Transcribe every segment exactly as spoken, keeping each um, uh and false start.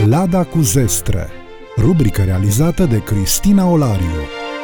Lada cu zestre, rubrică realizată de Cristina Olariu.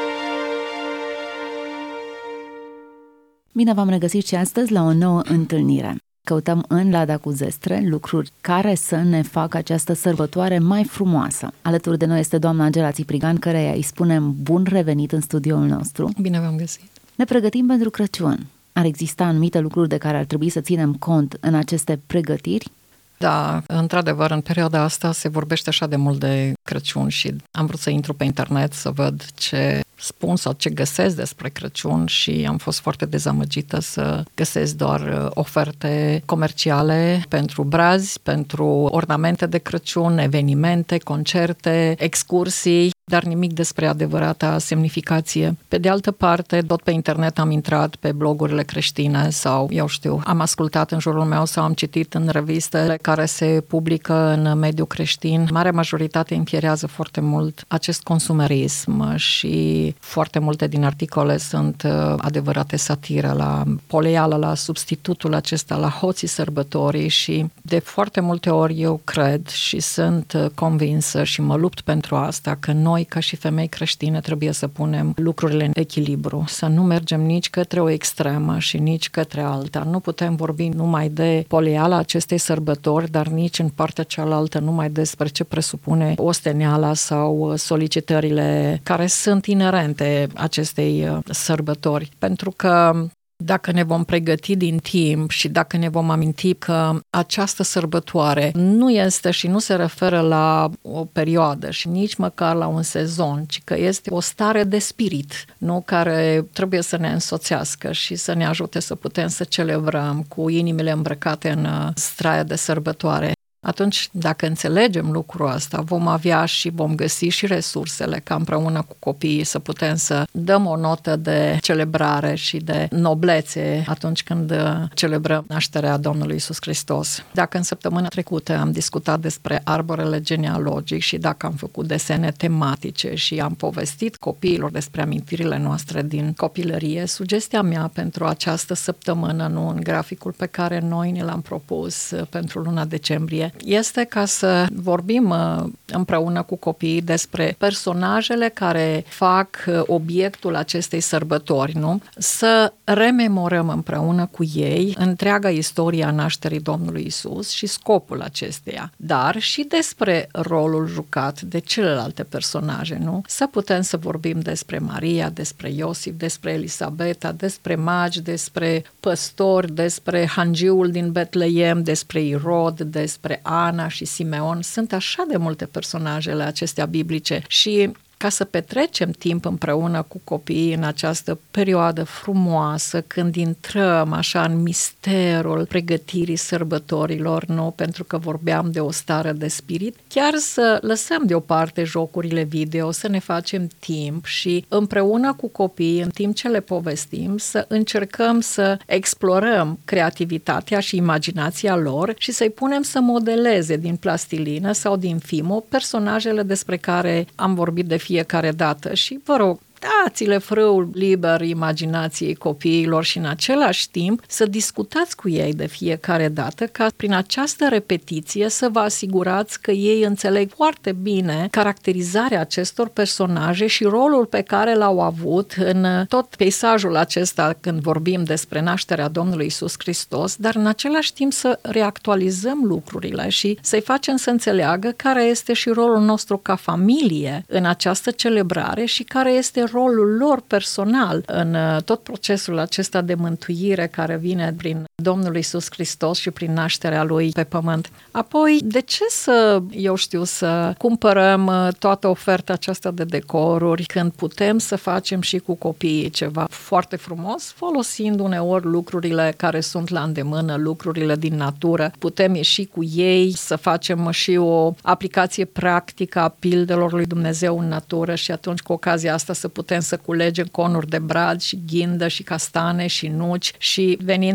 Bine v-am regăsit și astăzi la o nouă întâlnire. Căutăm în Lada cu zestre lucruri care să ne facă această sărbătoare mai frumoasă. Alături de noi este doamna Angela Țiprigan, căreia îi spunem bun revenit în studioul nostru. Bine v-am găsit! Ne pregătim pentru Crăciun. Ar exista anumite lucruri de care ar trebui să ținem cont în aceste pregătiri? Da, într-adevăr, în perioada asta se vorbește așa de mult de Crăciun și am vrut să intru pe internet să văd ce spun sau ce găsesc despre Crăciun și am fost foarte dezamăgită să găsesc doar oferte comerciale pentru brazi, pentru ornamente de Crăciun, evenimente, concerte, excursii, dar nimic despre adevărata semnificație. Pe de altă parte, tot pe internet am intrat pe blogurile creștine sau, eu știu, am ascultat în jurul meu sau am citit în revistele care se publică în mediul creștin. Marea majoritate infierează foarte mult acest consumerism și foarte multe din articole sunt adevărate satire la poleială, la substitutul acesta, la hoții sărbătorii și de foarte multe ori eu cred și sunt convinsă și mă lupt pentru asta că noi, ca și femei creștine, trebuie să punem lucrurile în echilibru, să nu mergem nici către o extremă și nici către alta. Nu putem vorbi numai de poleiala acestei sărbători, dar nici în partea cealaltă numai despre ce presupune osteneala sau solicitările care sunt inerente acestei sărbători. Pentru că dacă ne vom pregăti din timp și dacă ne vom aminti că această sărbătoare nu este și nu se referă la o perioadă și nici măcar la un sezon, ci că este o stare de spirit, nu, care trebuie să ne însoțească și să ne ajute să putem să celebrăm cu inimile îmbrăcate în straia de sărbătoare. Atunci, dacă înțelegem lucrul ăsta, vom avea și vom găsi și resursele ca împreună cu copiii să putem să dăm o notă de celebrare și de noblețe atunci când celebrăm nașterea Domnului Iisus Hristos. Dacă în săptămâna trecută am discutat despre arborele genealogic și dacă am făcut desene tematice și am povestit copiilor despre amintirile noastre din copilărie, sugestia mea pentru această săptămână, nu în graficul pe care noi ne l-am propus pentru luna decembrie, este ca să vorbim împreună cu copiii despre personajele care fac obiectul acestei sărbători, nu? Să rememorăm împreună cu ei întreaga istorie a nașterii Domnului Isus și scopul acesteia, dar și despre rolul jucat de celelalte personaje, nu? Să putem să vorbim despre Maria, despre Iosif, despre Elisabeta, despre magi, despre păstori, despre hangiul din Betleem, despre Irod, despre Ana și Simeon. Sunt așa de multe personajele acestea biblice și ca să petrecem timp împreună cu copiii în această perioadă frumoasă, când intrăm așa în misterul pregătirii sărbătorilor, nu? Pentru că vorbeam de o stare de spirit, chiar să lăsăm deoparte jocurile video, să ne facem timp și împreună cu copiii, în timp ce le povestim, să încercăm să explorăm creativitatea și imaginația lor și să-i punem să modeleze din plastilină sau din fimo personajele despre care am vorbit de fiecare dată și, vă rog, dați-le frâul liber imaginației copiilor și în același timp să discutați cu ei de fiecare dată ca prin această repetiție să vă asigurați că ei înțeleg foarte bine caracterizarea acestor personaje și rolul pe care l-au avut în tot peisajul acesta când vorbim despre nașterea Domnului Iisus Hristos, dar în același timp să reactualizăm lucrurile și să-i facem să înțeleagă care este și rolul nostru ca familie în această celebrare și care este rolul lor personal în tot procesul acesta de mântuire care vine prin Domnul Iisus Hristos și prin nașterea Lui pe pământ. Apoi, de ce să, eu știu, să cumpărăm toată oferta aceasta de decoruri când putem să facem și cu copiii ceva foarte frumos, folosind uneori lucrurile care sunt la îndemână, lucrurile din natură. Putem ieși cu ei, să facem și o aplicație practică a pildelor lui Dumnezeu în natură și atunci cu ocazia asta să putem să culegem conuri de brad și ghindă și castane și nuci și venind acasă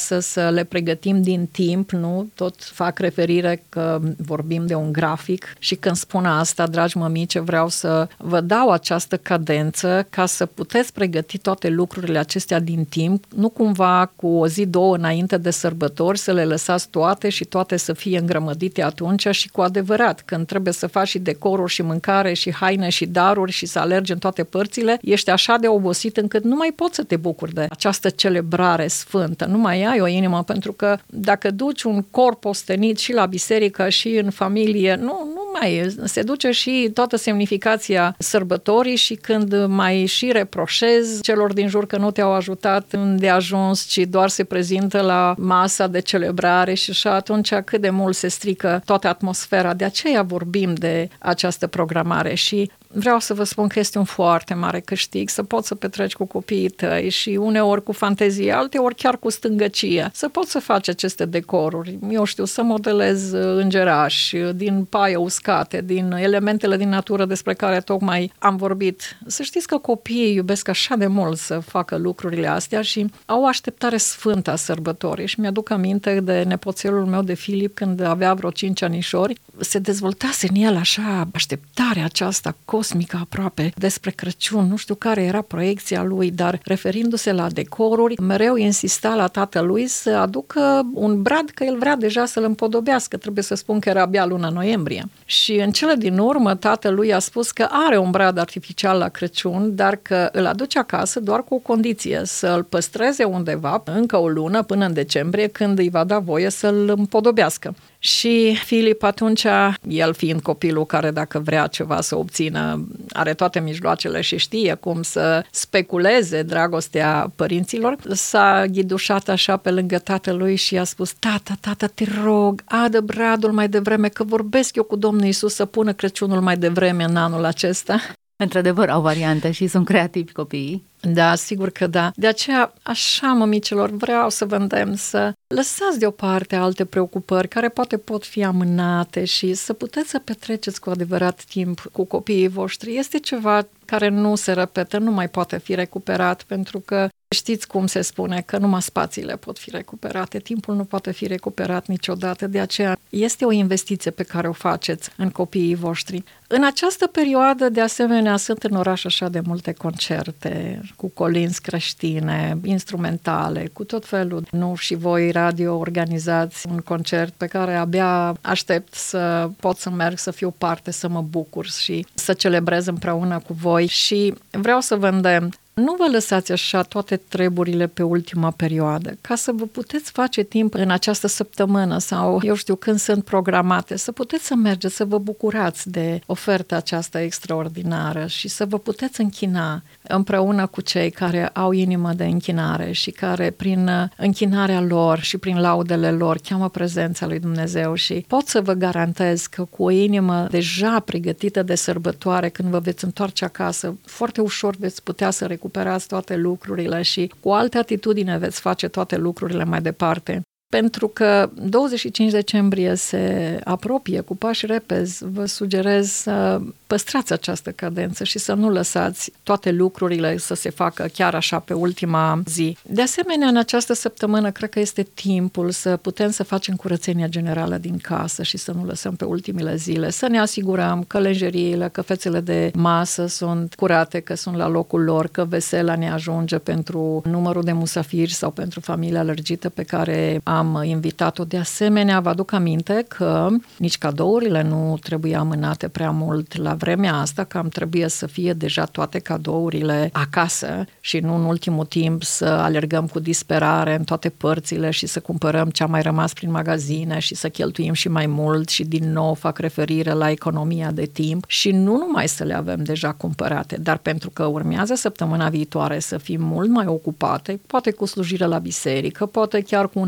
acasă, să le pregătim din timp, nu? Tot fac referire că vorbim de un grafic și când spun asta, dragi mămice, vreau să vă dau această cadență ca să puteți pregăti toate lucrurile acestea din timp, nu cumva cu o zi, două înainte de sărbători să le lăsați toate și toate să fie îngrămădite atunci și cu adevărat, când trebuie să faci și decoruri și mâncare și haine și daruri și să alergi în toate părțile, ești așa de obosit încât nu mai poți să te bucuri de această celebrare sfântă, nu mai ai o inimă, pentru că dacă duci un corp ostenit și la biserică și în familie, nu, nu mai e. Se duce și toată semnificația sărbătorii și când mai și reproșezi celor din jur că nu te-au ajutat îndeajuns, ci doar se prezintă la masa de celebrare și așa, atunci cât de mult se strică toată atmosfera. De aceea vorbim de această programare și vreau să vă spun că este un foarte mare câștig să poți să petreci cu copiii tăi și uneori cu fantezie, alteori chiar cu stângăcie, să poți să faci aceste decoruri. Eu știu, să modelez îngerași din paie uscate, din elementele din natură despre care tocmai am vorbit. Să știți că copiii iubesc așa de mult să facă lucrurile astea și au o așteptare sfântă a sărbătorii. Și mi-aduc aminte de nepoțelul meu de Filip, când avea vreo cinci anișori, se dezvoltase în el așa așteptarea aceasta cosmică aproape despre Crăciun. Nu știu care era proiecția lui, dar referindu-se la decoruri, mereu insista la tatălui să aducă un brad, că el vrea deja să-l împodobească. Trebuie să spun că era abia luna noiembrie. Și în cele din urmă, tatălui a spus că are un brad artificial la Crăciun, dar că îl aduce acasă doar cu o condiție, să-l păstreze undeva încă o lună până în decembrie, când îi va da voie să-l împodobească. Și Filip atunci, el fiind copilul care dacă vrea ceva să obțină, are toate mijloacele și știe cum să speculeze dragostea părinților, s-a ghidușat așa pe lângă tatălui și i-a spus: tata, tata, te rog, adă bradul mai devreme, că vorbesc eu cu Domnul Iisus să pună Crăciunul mai devreme în anul acesta. Într-adevăr, au variante și sunt creativi copiii. Da, sigur că da. De aceea, așa, mămicelor, vreau să vă îndemn să lăsați deoparte alte preocupări care poate pot fi amânate și să puteți să petreceți cu adevărat timp cu copiii voștri. Este ceva care nu se repetă, nu mai poate fi recuperat, pentru că știți cum se spune, că numai spațiile pot fi recuperate, timpul nu poate fi recuperat niciodată, de aceea este o investiție pe care o faceți în copiii voștri. În această perioadă, de asemenea, sunt în oraș așa de multe concerte, cu colinzi creștine, instrumentale, cu tot felul. Nu și voi, radio, organizați un concert pe care abia aștept să pot să merg, să fiu parte, să mă bucur și să celebrez împreună cu voi. Și vreau să vă îndemn, nu vă lăsați așa toate treburile pe ultima perioadă, ca să vă puteți face timp în această săptămână sau, eu știu, când sunt programate, să puteți să mergeți, să vă bucurați de oferta aceasta extraordinară și să vă puteți închina împreună cu cei care au inimă de închinare și care prin închinarea lor și prin laudele lor cheamă prezența lui Dumnezeu. Și pot să vă garantez că cu o inimă deja pregătită de sărbătoare, când vă veți întoarce acasă, foarte ușor veți putea să recuperați toate lucrurile și cu altă atitudine veți face toate lucrurile mai departe. Pentru că douăzeci și cinci decembrie se apropie cu pași repezi, vă sugerez să păstrați această cadență și să nu lăsați toate lucrurile să se facă chiar așa pe ultima zi. De asemenea, în această săptămână cred că este timpul să putem să facem curățenia generală din casă și să nu lăsăm pe ultimele zile, să ne asigurăm că lenjeriile, că fețele de masă sunt curate, că sunt la locul lor, că vesela ne ajunge pentru numărul de musafiri sau pentru familia lărgită pe care am am invitat-o. De asemenea, vă aduc aminte că nici cadourile nu trebuie amânate prea mult la vremea asta, că am trebuie să fie deja toate cadourile acasă și nu în ultimul timp să alergăm cu disperare în toate părțile și să cumpărăm ce a mai rămas prin magazine și să cheltuim și mai mult și din nou fac referire la economia de timp și nu numai să le avem deja cumpărate, dar pentru că urmează săptămâna viitoare să fim mult mai ocupate, poate cu slujire la biserică, poate chiar cu un alt concert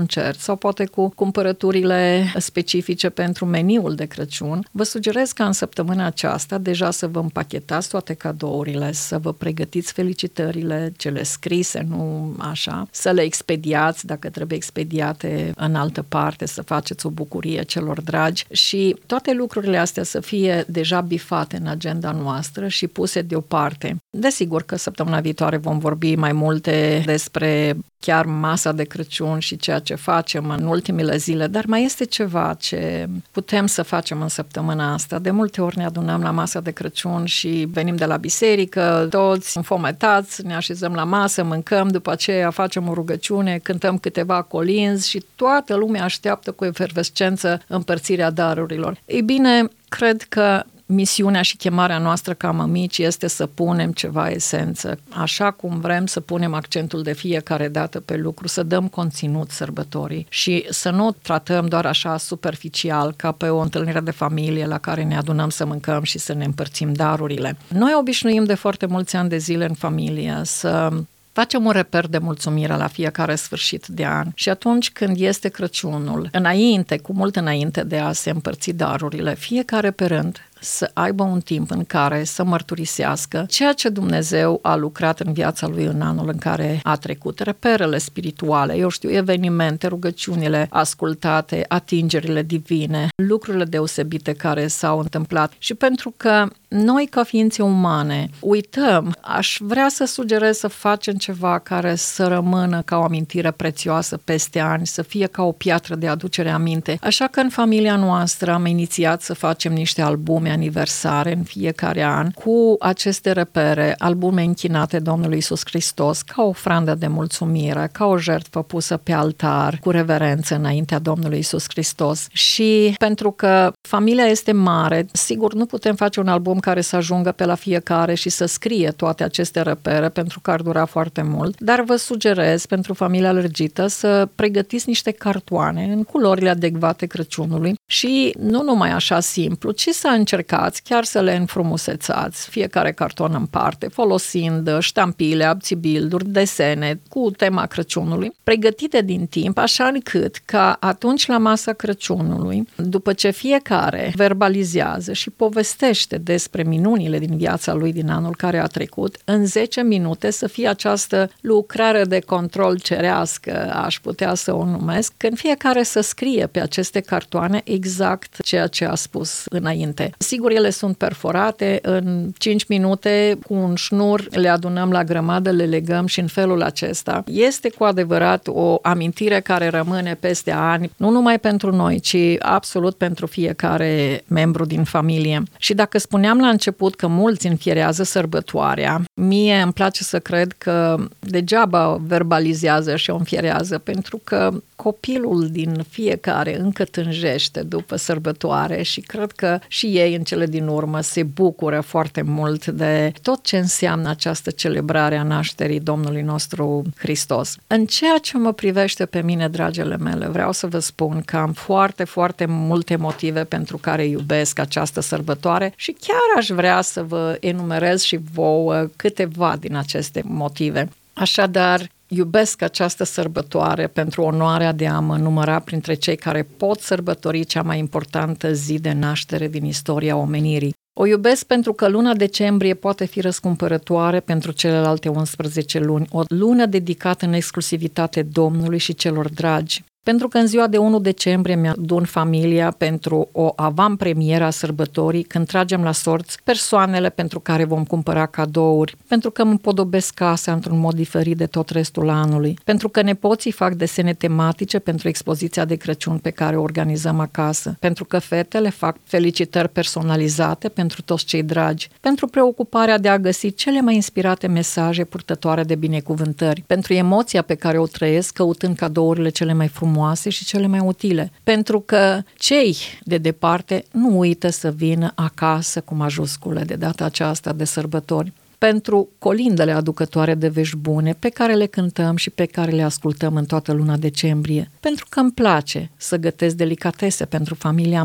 concert sau poate cu cumpărăturile specifice pentru meniul de Crăciun, vă sugerez ca în săptămâna aceasta deja să vă împachetați toate cadourile, să vă pregătiți felicitările, cele scrise, nu așa, să le expediați dacă trebuie expediate în altă parte, să faceți o bucurie celor dragi și toate lucrurile astea să fie deja bifate în agenda noastră și puse deoparte. Desigur că săptămâna viitoare vom vorbi mai multe despre chiar masa de Crăciun și ceea ce facem în ultimele zile, dar mai este ceva ce putem să facem în săptămâna asta. De multe ori ne adunăm la masa de Crăciun și venim de la biserică, toți înfometați, ne așezăm la masă, mâncăm, după aceea facem o rugăciune, cântăm câteva colinzi și toată lumea așteaptă cu efervescență împărțirea darurilor. Ei bine, cred că misiunea și chemarea noastră ca mămici este să punem ceva esență, așa cum vrem să punem accentul de fiecare dată pe lucru, să dăm conținut sărbătorii și să nu o tratăm doar așa superficial ca pe o întâlnire de familie la care ne adunăm să mâncăm și să ne împărțim darurile. Noi obișnuim de foarte mulți ani de zile în familie să facem un reper de mulțumire la fiecare sfârșit de an și atunci când este Crăciunul, înainte, cu mult înainte de a se împărți darurile, fiecare pe rând să aibă un timp în care să mărturisească ceea ce Dumnezeu a lucrat în viața lui în anul în care a trecut, reperele spirituale, eu știu, evenimente, rugăciunile ascultate, atingerile divine, lucrurile deosebite care s-au întâmplat. Și pentru că noi ca ființe umane uităm, aș vrea să sugerez să facem ceva care să rămână ca o amintire prețioasă peste ani, să fie ca o piatră de aducere aminte. Așa că în familia noastră am inițiat să facem niște albume aniversare în fiecare an cu aceste repere, albume închinate Domnului Iisus Hristos ca o ofrandă de mulțumire, ca o jertfă pusă pe altar cu reverență înaintea Domnului Iisus Hristos. Și pentru că familia este mare, sigur nu putem face un album care să ajungă pe la fiecare și să scrie toate aceste repere pentru că ar dura foarte mult, dar vă sugerez pentru familia lărgită să pregătiți niște cartoane în culorile adecvate Crăciunului și nu numai așa simplu, ci să încercați chiar să le înfrumusețați, fiecare carton în parte, folosind ștampile, abțibilduri, desene cu tema Crăciunului, pregătite din timp, așa încât ca atunci la masa Crăciunului, după ce fiecare verbalizează și povestește despre minunile din viața lui din anul care a trecut, în zece minute să fie această lucrare de control cerească, aș putea să o numesc, când fiecare să scrie pe aceste cartoane exact ceea ce a spus înainte. Sigur, ele sunt perforate, în cinci minute cu un șnur le adunăm la grămadă, le legăm și în felul acesta este cu adevărat o amintire care rămâne peste ani, nu numai pentru noi, ci absolut pentru fiecare membru din familie. Și dacă spuneam la început că mulți înfierează sărbătoarea, mie îmi place să cred că degeaba verbalizează și o înfierează, pentru că copilul din fiecare încă tânjește după sărbătoare și cred că și ei în cele din urmă se bucură foarte mult de tot ce înseamnă această celebrare a nașterii Domnului nostru Hristos. În ceea ce mă privește pe mine, dragile mele, vreau să vă spun că am foarte, foarte multe motive pentru care iubesc această sărbătoare și chiar aș vrea să vă enumerez și vouă câteva din aceste motive. Așadar, iubesc această sărbătoare pentru onoarea de a mă număra printre cei care pot sărbători cea mai importantă zi de naștere din istoria omenirii. O iubesc pentru că luna decembrie poate fi răscumpărătoare pentru celelalte unsprezece luni, o lună dedicată în exclusivitate Domnului și celor dragi. Pentru că în ziua de unu decembrie mi-adun familia pentru o avantpremieră a sărbătorii, când tragem la sorți persoanele pentru care vom cumpăra cadouri, pentru că îmi împodobesc casa într-un mod diferit de tot restul anului, pentru că nepoții fac desene tematice pentru expoziția de Crăciun pe care o organizăm acasă, pentru că fetele fac felicitări personalizate pentru toți cei dragi, pentru preocuparea de a găsi cele mai inspirate mesaje purtătoare de binecuvântări, pentru emoția pe care o trăiesc căutând cadourile cele mai frumoase și cele mai utile, pentru că cei de departe nu uită să vină acasă cu majuscule de data aceasta de sărbători, pentru colindele aducătoare de vești bune pe care le cântăm și pe care le ascultăm în toată luna decembrie, pentru că îmi place să gătesc delicatese pentru familia mea,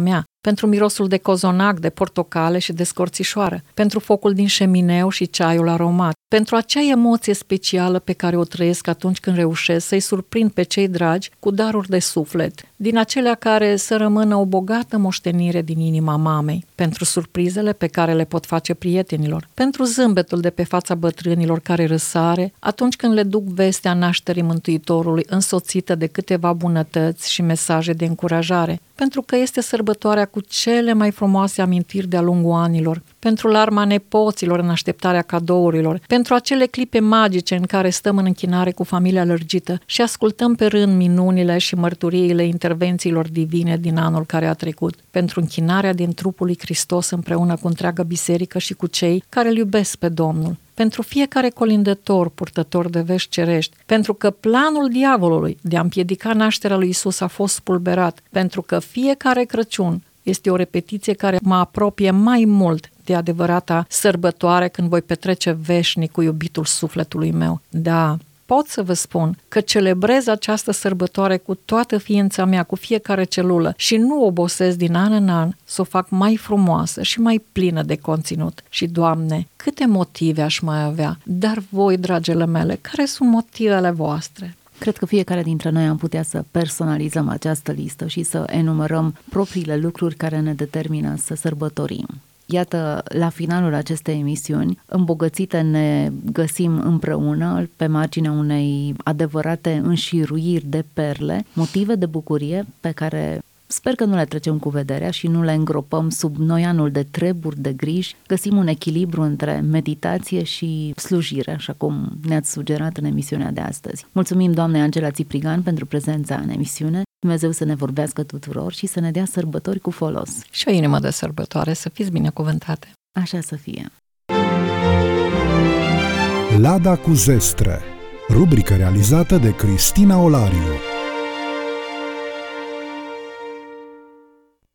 pentru mirosul de cozonac, de portocale și de scorțișoară, pentru focul din șemineu și ceaiul aromat, pentru acea emoție specială pe care o trăiesc atunci când reușesc să-i surprind pe cei dragi cu daruri de suflet, din acelea care să rămână o bogată moștenire din inima mamei, pentru surprizele pe care le pot face prietenilor, pentru zâmbetul de pe fața bătrânilor care răsare atunci când le duc vestea nașterii Mântuitorului însoțită de câteva bunătăți și mesaje de încurajare, pentru că este sărbătoarea cu cele mai frumoase amintiri de-a lungul anilor, pentru larma nepoților în așteptarea cadourilor, pentru acele clipe magice în care stăm în închinare cu familia lărgită și ascultăm pe rând minunile și mărturiile intervențiilor divine din anul care a trecut, pentru închinarea din trupul lui Hristos împreună cu întreaga biserică și cu cei care îl iubesc pe Domnul, pentru fiecare colindător, purtător de vești cerești, pentru că planul diavolului de a împiedica nașterea lui Isus a fost spulberat, pentru că fiecare Crăciun este o repetiție care mă apropie mai mult de adevărata sărbătoare când voi petrece veșnic cu iubitul sufletului meu. Da, pot să vă spun că celebrez această sărbătoare cu toată ființa mea, cu fiecare celulă și nu obosesc din an în an să o fac mai frumoasă și mai plină de conținut. Și, Doamne, câte motive aș mai avea, dar voi, dragele mele, care sunt motivele voastre? Cred că fiecare dintre noi am putea să personalizăm această listă și să enumerăm propriile lucruri care ne determină să sărbătorim. Iată, la finalul acestei emisiuni, îmbogățite ne găsim împreună pe marginea unei adevărate înșiruiri de perle, motive de bucurie pe care sper că nu le trecem cu vederea și nu le îngropăm sub noianul de treburi, de griji. Găsim un echilibru între meditație și slujire, așa cum ne-ați sugerat în emisiunea de astăzi. Mulțumim doamnei Angela Țiprigan pentru prezența în emisiune. Dumnezeu să ne vorbească tuturor și să ne dea sărbători cu folos. Și o inimă de sărbătoare, să fiți binecuvântate. Așa să fie. Lada cu zestre, rubrică realizată de Cristina Olariu.